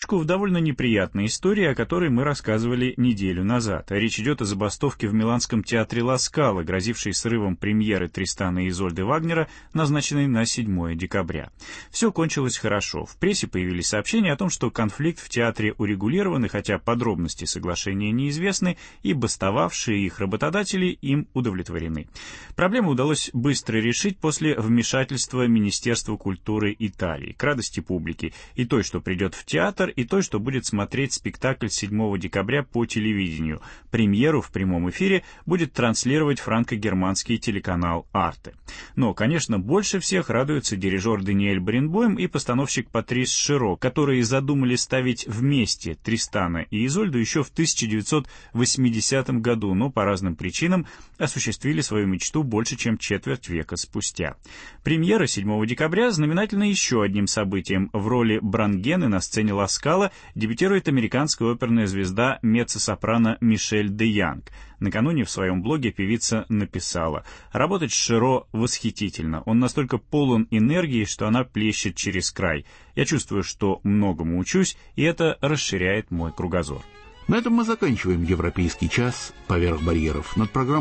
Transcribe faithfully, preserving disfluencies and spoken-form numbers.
точку в довольно неприятной истории, о которой мы рассказывали неделю назад. Речь идет о забастовке в Миланском театре Ла Скала, грозившей срывом премьеры Тристана и Изольды Вагнера, назначенной на седьмое декабря. Все кончилось хорошо. В прессе появились сообщения о том, что конфликт в театре урегулирован, и хотя подробности соглашения неизвестны, и бастовавшие их работодатели им удовлетворены. Проблему удалось быстро решить после вмешательства Министерства культуры Италии, к радости публики, и той, что придет в театр, и той, что будет смотреть спектакль седьмого декабря по телевидению. Премьеру в прямом эфире будет транслировать франко-германский телеканал «Арте». Но, конечно, больше всех радуется дирижер Даниэль Баренбойм и постановщик Патрис Широ, которые задумали ставить вместе Тристана и Изольду еще в тысяча девятьсот восьмидесятом году, но по разным причинам осуществили свою мечту больше, чем четверть века спустя. Премьера седьмого декабря знаменательна еще одним событием. В роли Брангены на сцене Ла Скала дебютирует американская оперная звезда меццо-сопрано Мишель де Янг. Накануне в своем блоге певица написала: «Работать с Широ восхитительно. Он настолько полон энергии, что она плещет через край. Я чувствую, что многому учусь, и это расширяет мой кругозор». На этом мы заканчиваем «Европейский час. Поверх барьеров». Над программой